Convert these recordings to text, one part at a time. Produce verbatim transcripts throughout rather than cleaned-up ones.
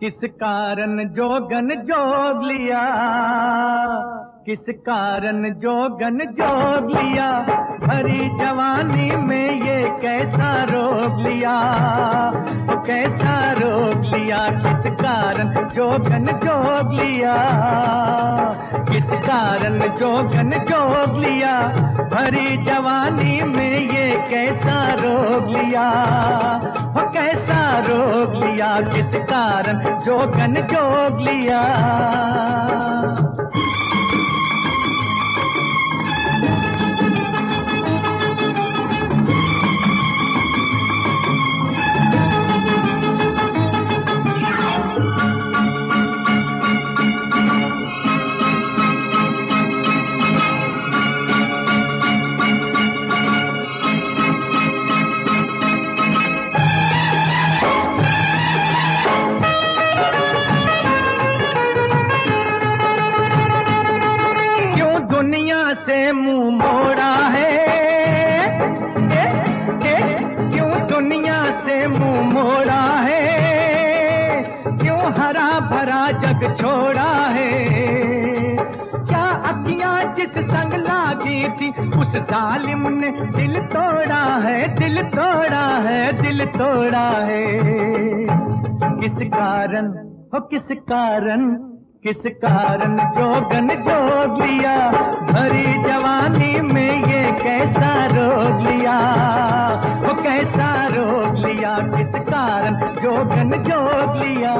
किस कारण जोगन जोग लिया, किस कारण जोगन जोग लिया, भरी जवानी में ये कैसा रोग लिया, तो कैसा रोग लिया, किस कारण जोगन जोग लिया, किस कारण जोगन जोग लिया, भरी जवानी में ये कैसा रोग लिया, वो कैसा रोग लिया, किस कारण जोगन जोग लिया। दुनिया से मुंह मोड़ा है, ए, ए, क्यों दुनिया से मुंह मोड़ा है, क्यों हरा भरा जग छोड़ा है, क्या अखियां जिस संग लागी थी उस जालिम ने दिल तोड़ा है, दिल तोड़ा है, दिल तोड़ा है। किस कारण हो, किस कारण, किस कारण जोगन जोग लिया, भरी जवानी में ये कैसा रोग लिया, वो कैसा रोग लिया, किस कारण जोगन जोग लिया।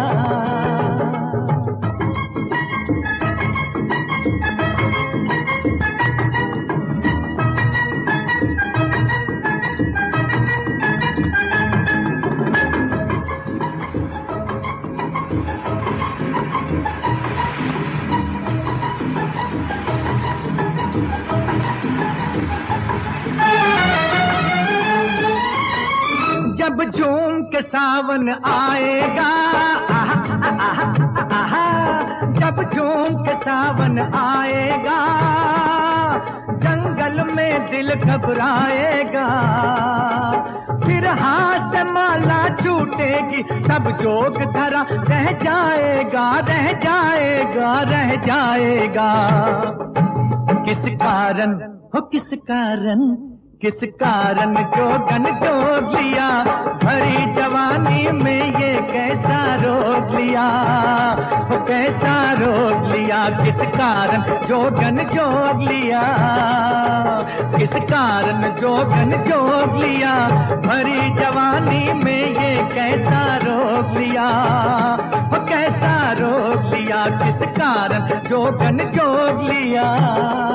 जब झूम के सावन आएगा, आहा, आहा, आहा, जब झूम के सावन आएगा, जंगल में दिल घबराएगा, फिर हाथ से माला छूटेगी, सब जोग धरा रह जाएगा, रह जाएगा, रह जाएगा। किस कारण हो, किस कारण, किस कारण जोगन जोग लिया, भरी जवानी में ये कैसा रोग लिया, वो कैसा रोग लिया, किस कारण जोगन जोग लिया, किस कारण जोगन जोग लिया, भरी जवानी में ये कैसा रोग लिया, वो कैसा रोग लिया, किस कारण जोगन जोग लिया।